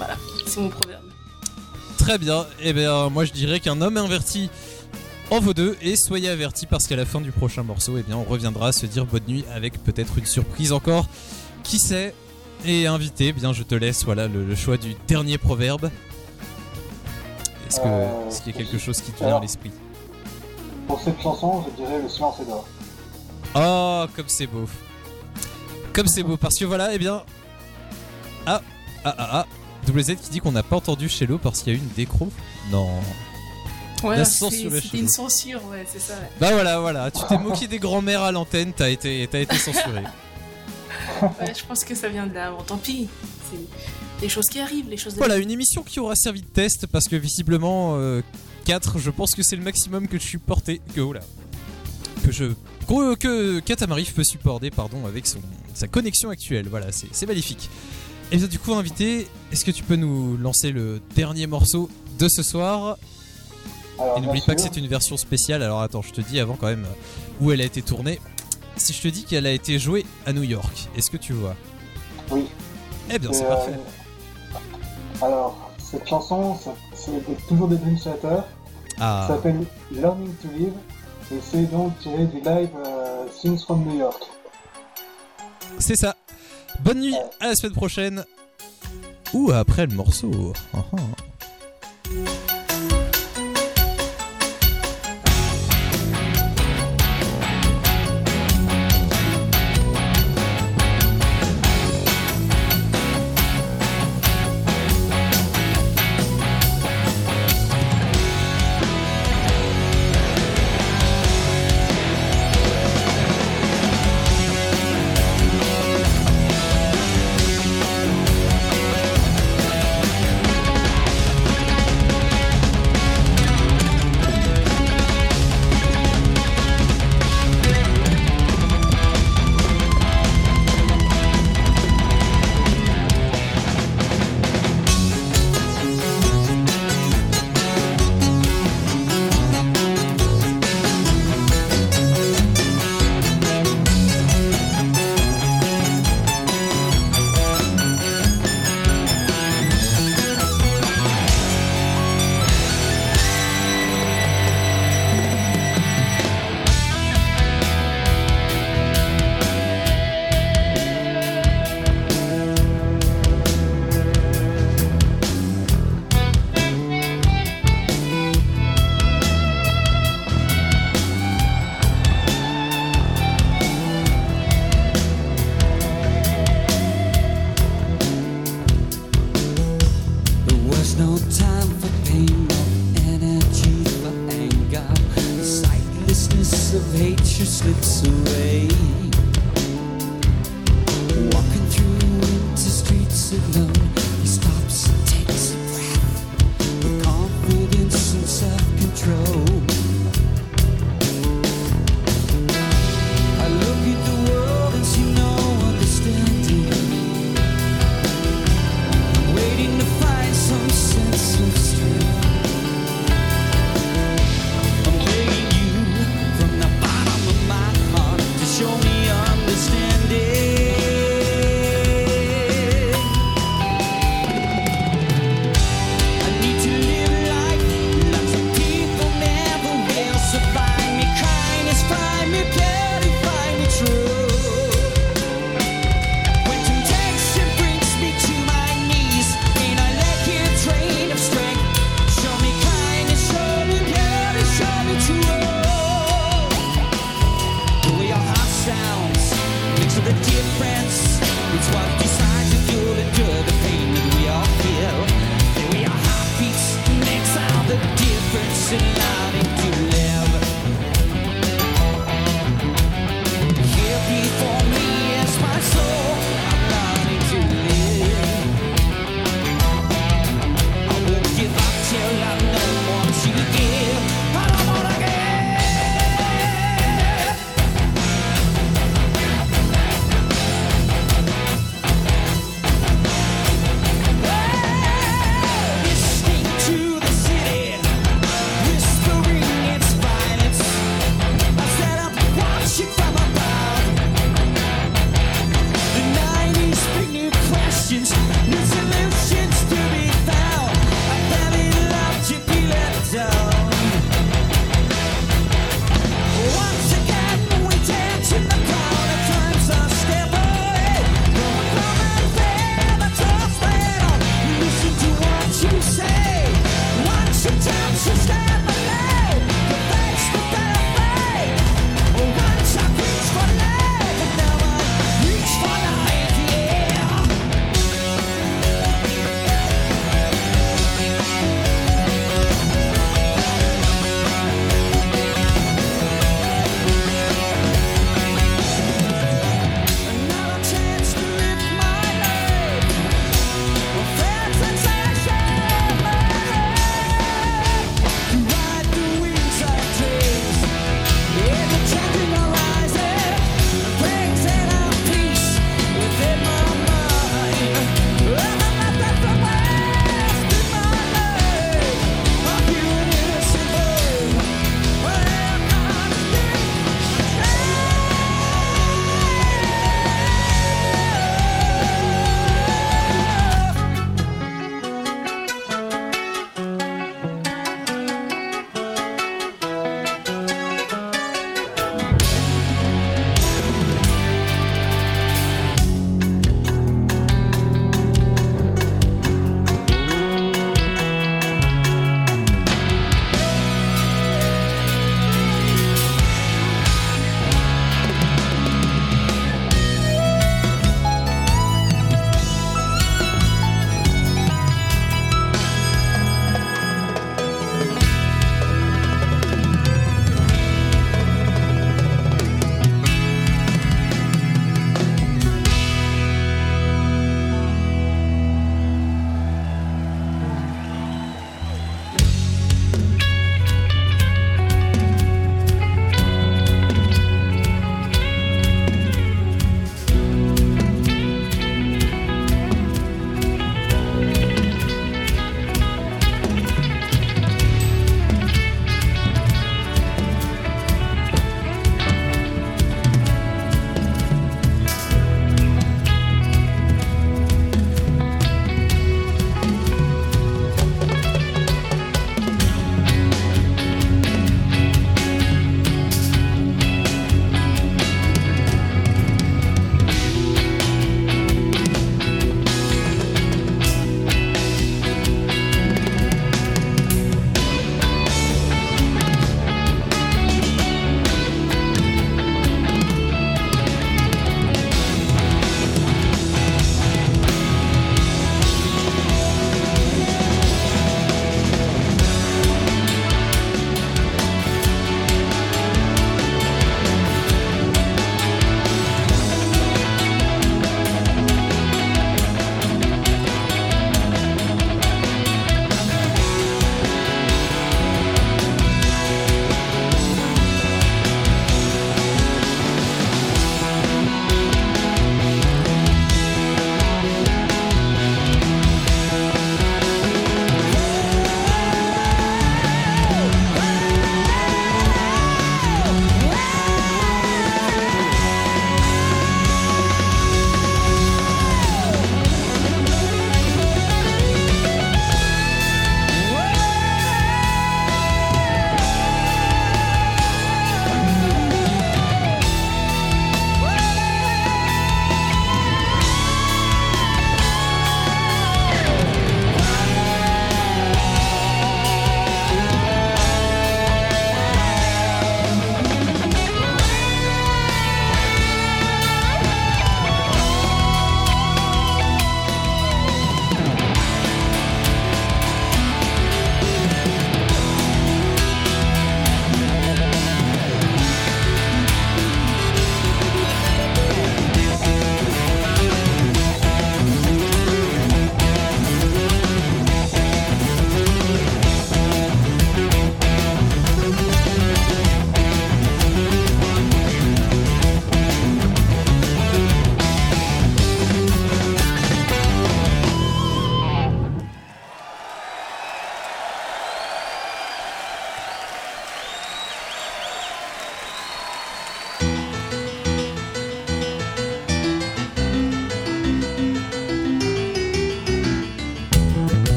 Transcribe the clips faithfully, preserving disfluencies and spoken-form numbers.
Voilà, c'est mon proverbe. Très bien, et bien moi je dirais qu'un homme inverti en vaut deux, et soyez avertis parce qu'à la fin du prochain morceau, eh bien on reviendra se dire bonne nuit avec peut-être une surprise encore. Qui sait? Et invité, eh bien je te laisse voilà le, le choix du dernier proverbe. Est-ce que Euh, est-ce qu'il y a quelque chose qui te vient alors, à l'esprit? Pour cette chanson, je dirais le silence est d'or. Oh, comme c'est beau. Comme c'est beau, parce que voilà, eh bien... Ah, ah, ah, ah. W Z qui dit qu'on n'a pas entendu Shello parce qu'il y a eu une décro. Non. Ouais, La c'est- censure est c'était chelou. une censure, ouais, c'est ça. Ouais. Bah voilà, voilà. Tu t'es moqué des grands-mères à l'antenne, t'as été, t'as été censuré. Ouais, je pense que ça vient de là. Bon, tant pis. C'est les choses qui arrivent, les choses de Voilà, une émission qui aura servi de test parce que visiblement euh, quatre, je pense que c'est le maximum que je suis porté. Que, oh là, que je... Que, que Katamari peut supporter, pardon, avec son, sa connexion actuelle. Voilà, c'est, c'est magnifique. Et bien du coup, invité, est-ce que tu peux nous lancer le dernier morceau de ce soir? Alors, Et n'oublie bien pas que sûr, c'est une version spéciale. Alors attends, je te dis avant quand même où elle a été tournée. Si je te dis qu'elle a été jouée à New York, est-ce que tu vois? Oui. Eh bien, c'est Euh, parfait. Alors, cette chanson, ça- c'est des- toujours des Dream Theater. Ah, Ça s'appelle Learning to Live. Et c'est donc tiré du live euh, Things from New York. c'est ça. Bonne nuit, à la semaine prochaine. Ou après le morceau. Ah, ah.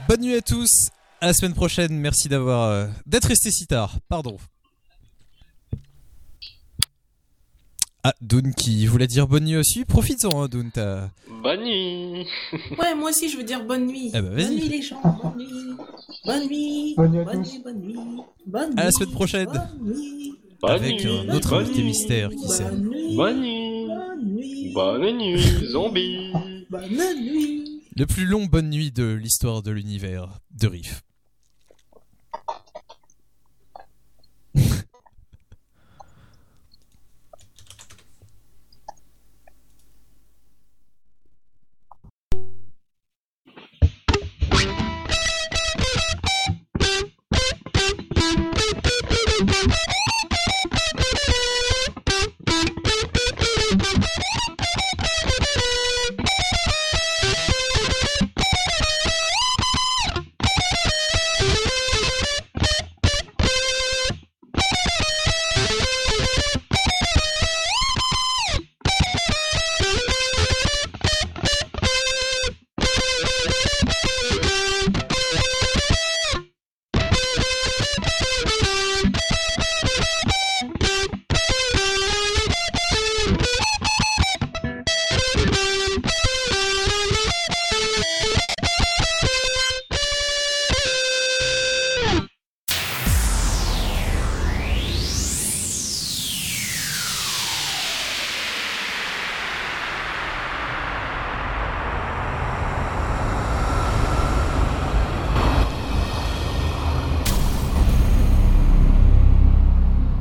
bonne nuit à tous. À la semaine prochaine. Merci d'avoir euh, d'être resté si tard. Pardon. Ah, Dune qui voulait dire bonne nuit aussi. Profite-en, hein, Dune. T'as... Bonne nuit. Ouais, moi aussi je veux dire bonne nuit. Eh ben, vas-y. Bonne nuit les gens. Bonne nuit. Bonne nuit. Bonne nuit à Bonne tous. nuit. Bonne nuit. Bonne À la nuit. semaine prochaine. Bonne nuit. Bonne Avec nuit. un autre Bonne invité nuit. mystère qui sait. Bonne nuit. Bonne nuit. Bonne nuit. Bonne nuit, zombie. Bonne nuit. Le plus long bonne nuit de l'histoire de l'univers de Riff. Thank you.